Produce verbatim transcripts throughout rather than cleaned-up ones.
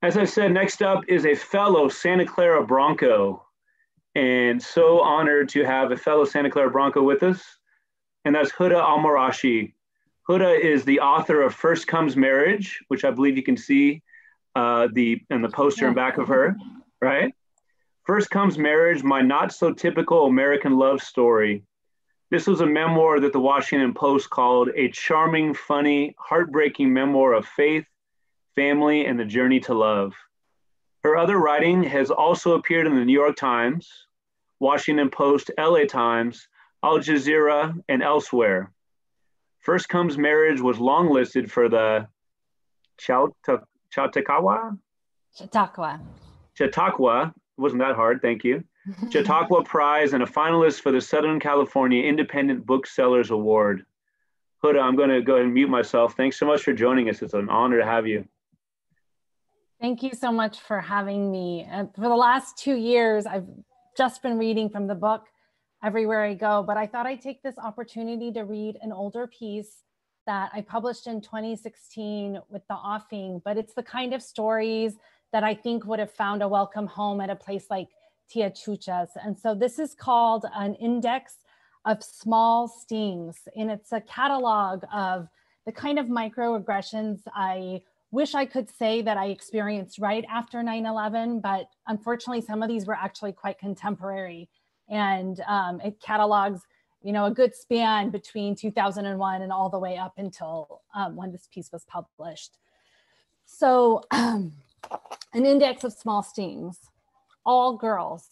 As I said, next up is a fellow Santa Clara Bronco, and so honored to have a fellow Santa Clara Bronco with us, and that's Huda Almarashi. Huda is the author of First Comes Marriage, which I believe you can see uh, the in the poster in back of her, right? First Comes Marriage, my not so typical American love story. This was a memoir that the Washington Post called a charming, funny, heartbreaking memoir of faith, family, and the journey to love. Her other writing has also appeared in the New York Times, Washington Post, L A Times, Al Jazeera, and elsewhere. First Comes Marriage was longlisted for the Chautauqua, Chautauqua, Chautauqua. Chautauqua, wasn't that hard, thank you. Chautauqua Prize and a finalist for the Southern California Independent Booksellers Award. Huda, I'm going to go ahead and mute myself. Thanks so much for joining us. It's an honor to have you. Thank you so much for having me. Uh, for the last two years, I've just been reading from the book everywhere I go, but I thought I'd take this opportunity to read an older piece that I published in twenty sixteen with the offing, but it's the kind of stories that I think would have found a welcome home at a place like Tia Chucha's. And so this is called An Index of Small Stings, and it's a catalog of the kind of microaggressions I wish I could say that I experienced right after nine eleven, but unfortunately some of these were actually quite contemporary. And um, it catalogs, you know, a good span between two thousand one and all the way up until um, when this piece was published. So um, an index of small stings, all girls.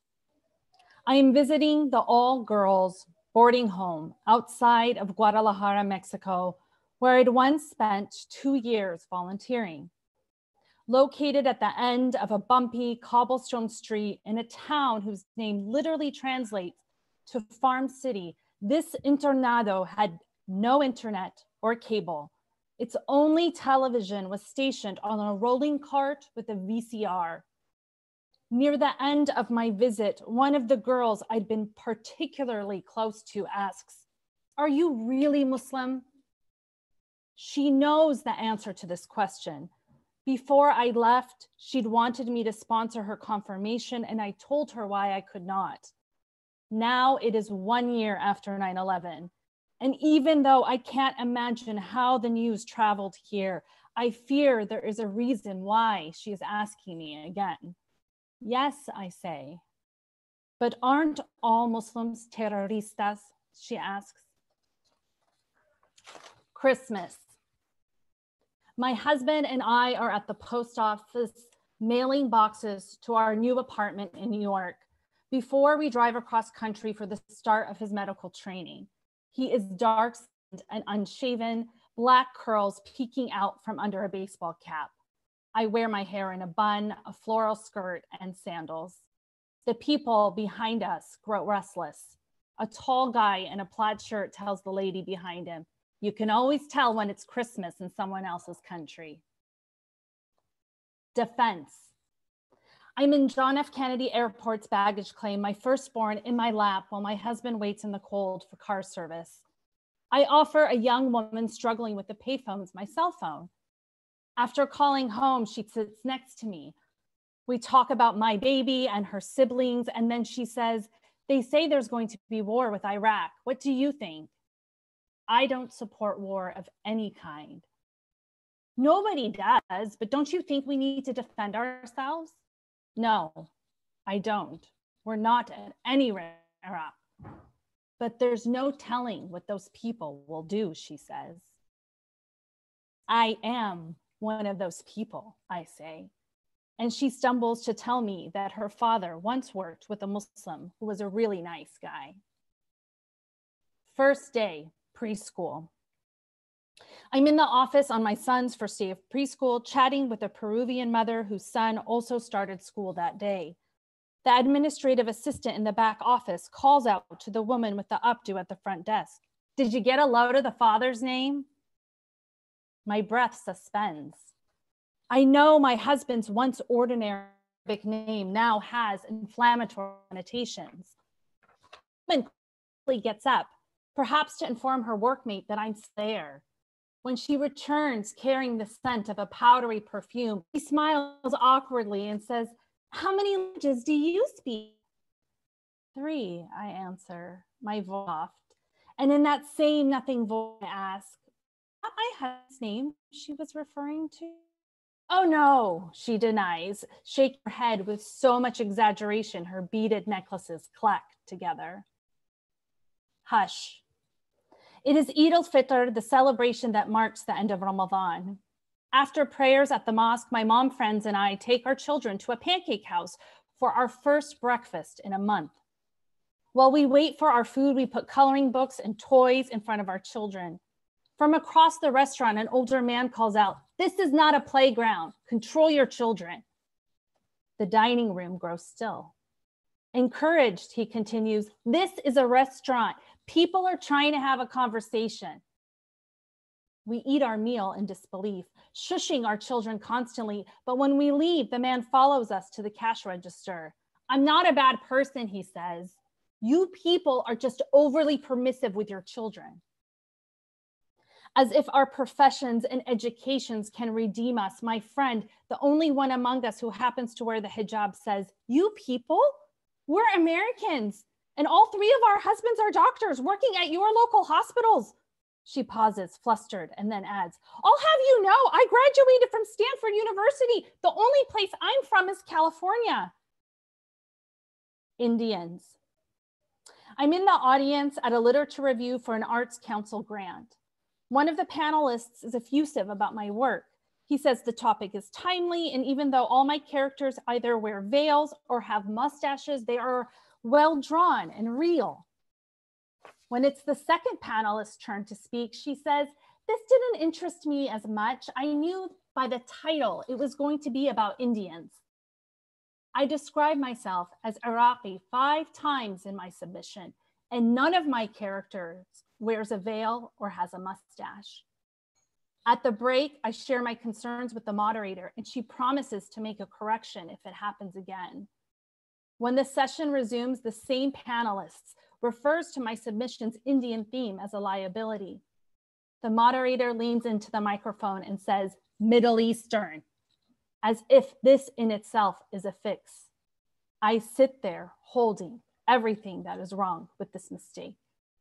I am visiting the all girls boarding home outside of Guadalajara, Mexico, where I'd once spent two years volunteering. Located at the end of a bumpy cobblestone street in a town whose name literally translates to farm city, this internado had no internet or cable. Its only television was stationed on a rolling cart with a V C R. Near the end of my visit, one of the girls I'd been particularly close to asks, "Are you really Muslim?" She knows the answer to this question. Before I left, she'd wanted me to sponsor her confirmation, and I told her why I could not. Now it is one year after nine eleven. And even though I can't imagine how the news traveled here, I fear there is a reason why she is asking me again. Yes, I say. But aren't all Muslims terroristas? She asks. Christmas. My husband and I are at the post office mailing boxes to our new apartment in New York before we drive across country for the start of his medical training. He is dark-skinned and unshaven, black curls peeking out from under a baseball cap. I wear my hair in a bun, a floral skirt, and sandals. The people behind us grow restless. A tall guy in a plaid shirt tells the lady behind him, "You can always tell when it's Christmas in someone else's country." Defense. I'm in John F. Kennedy Airport's baggage claim, my firstborn in my lap while my husband waits in the cold for car service. I offer a young woman struggling with the payphones my cell phone. After calling home, she sits next to me. We talk about my baby and her siblings, and then she says, "They say there's going to be war with Iraq. What do you think?" I don't support war of any kind. Nobody does, but don't you think we need to defend ourselves? No, I don't. We're not at any Iraq. But there's no telling what those people will do, she says. I am one of those people, I say. And she stumbles to tell me that her father once worked with a Muslim who was a really nice guy. First day, preschool. I'm in the office on my son's first day of preschool, chatting with a Peruvian mother whose son also started school that day. The administrative assistant in the back office calls out to the woman with the updo at the front desk. "Did you get a load of the father's name?" My breath suspends. I know my husband's once ordinary Arabic name now has inflammatory connotations. The woman quickly gets up, perhaps to inform her workmate that I'm there. When she returns carrying the scent of a powdery perfume, he smiles awkwardly and says, "How many languages do you speak?" "Three," I answer, my voice soft. And in that same nothing voice, I ask, "Not my husband's name she was referring to?" "Oh no," she denies, shaking her head with so much exaggeration her beaded necklaces clack together. Hush. It is Eid al-Fitr, the celebration that marks the end of Ramadan. After prayers at the mosque, my mom friends and I take our children to a pancake house for our first breakfast in a month. While we wait for our food, we put coloring books and toys in front of our children. From across the restaurant, an older man calls out, "This is not a playground. Control your children." The dining room grows still. Encouraged, he continues, "This is a restaurant. People are trying to have a conversation." We eat our meal in disbelief, shushing our children constantly. But when we leave, the man follows us to the cash register. "I'm not a bad person," he says. "You people are just overly permissive with your children." As if our professions and educations can redeem us, my friend, the only one among us who happens to wear the hijab, says, "You people? We're Americans, and all three of our husbands are doctors working at your local hospitals." She pauses, flustered, and then adds, "I'll have you know, I graduated from Stanford University. The only place I'm from is California." Indians. I'm in the audience at a literature review for an Arts Council grant. One of the panelists is effusive about my work. He says the topic is timely, and even though all my characters either wear veils or have mustaches, they are well drawn and real. When it's the second panelist's turn to speak, she says, "This didn't interest me as much. I knew by the title it was going to be about Indians." I describe myself as Iraqi five times in my submission, and none of my characters wears a veil or has a mustache. At the break, I share my concerns with the moderator, and she promises to make a correction if it happens again. When the session resumes, the same panelists refers to my submission's Indian theme as a liability. The moderator leans into the microphone and says, "Middle Eastern," as if this in itself is a fix. I sit there holding everything that is wrong with this mistake.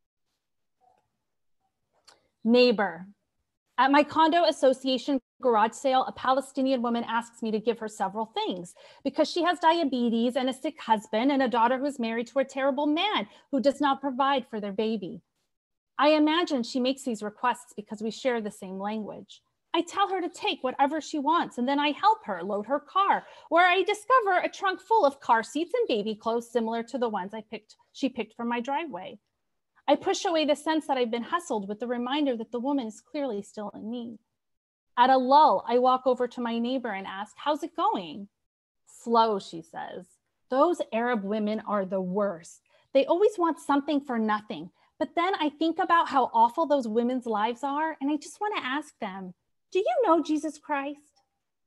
Neighbor. At my condo association garage sale, a Palestinian woman asks me to give her several things because she has diabetes and a sick husband and a daughter who's married to a terrible man who does not provide for their baby. I imagine she makes these requests because we share the same language. I tell her to take whatever she wants, and then I help her load her car, where I discover a trunk full of car seats and baby clothes similar to the ones I picked, she picked from my driveway. I push away the sense that I've been hustled with the reminder that the woman is clearly still in need. At a lull, I walk over to my neighbor and ask, "How's it going?" "Slow," she says. "Those Arab women are the worst. They always want something for nothing. But then I think about how awful those women's lives are, and I just want to ask them, do you know Jesus Christ?"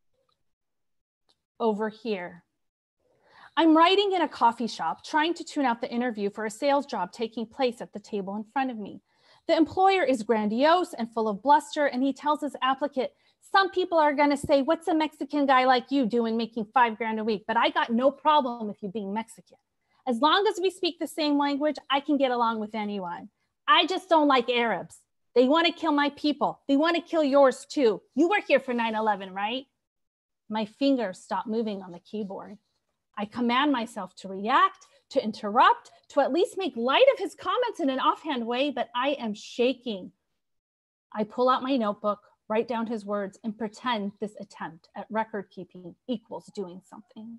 Over here. I'm writing in a coffee shop, trying to tune out the interview for a sales job taking place at the table in front of me. The employer is grandiose and full of bluster, and he tells his applicant, "Some people are gonna say, 'What's a Mexican guy like you doing making five grand a week?' But I got no problem with you being Mexican. As long as we speak the same language, I can get along with anyone. I just don't like Arabs. They wanna kill my people. They wanna kill yours too. You were here for nine eleven, right?" My fingers stop moving on the keyboard. I command myself to react, to interrupt, to at least make light of his comments in an offhand way, but I am shaking. I pull out my notebook, write down his words, and pretend this attempt at record keeping equals doing something.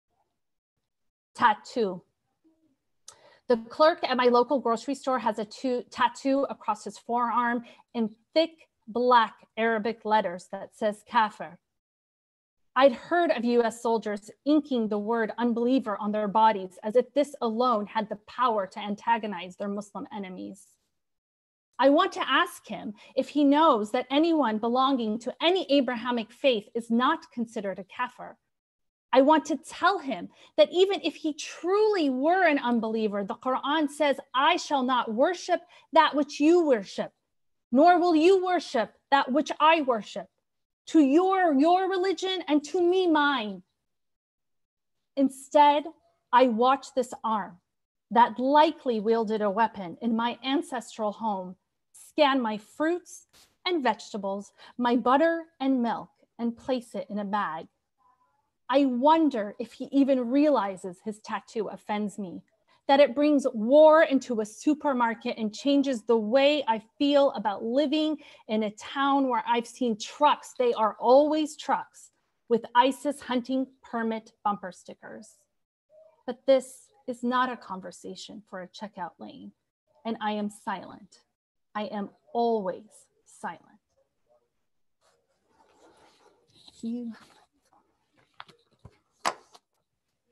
Tattoo. The clerk at my local grocery store has a two, tattoo across his forearm in thick black Arabic letters that says kafir. I'd heard of U S soldiers inking the word unbeliever on their bodies as if this alone had the power to antagonize their Muslim enemies. I want to ask him if he knows that anyone belonging to any Abrahamic faith is not considered a kafir. I want to tell him that even if he truly were an unbeliever, the Quran says, "I shall not worship that which you worship, nor will you worship that which I worship, to your, your religion, and to me, mine. Instead, I watch this arm that likely wielded a weapon in my ancestral home scan my fruits and vegetables, my butter and milk, and place it in a bag. I wonder if he even realizes his tattoo offends me, that it brings war into a supermarket and changes the way I feel about living in a town where I've seen trucks, they are always trucks, with ISIS hunting permit bumper stickers. But this is not a conversation for a checkout lane, and I am silent. I am always silent. You.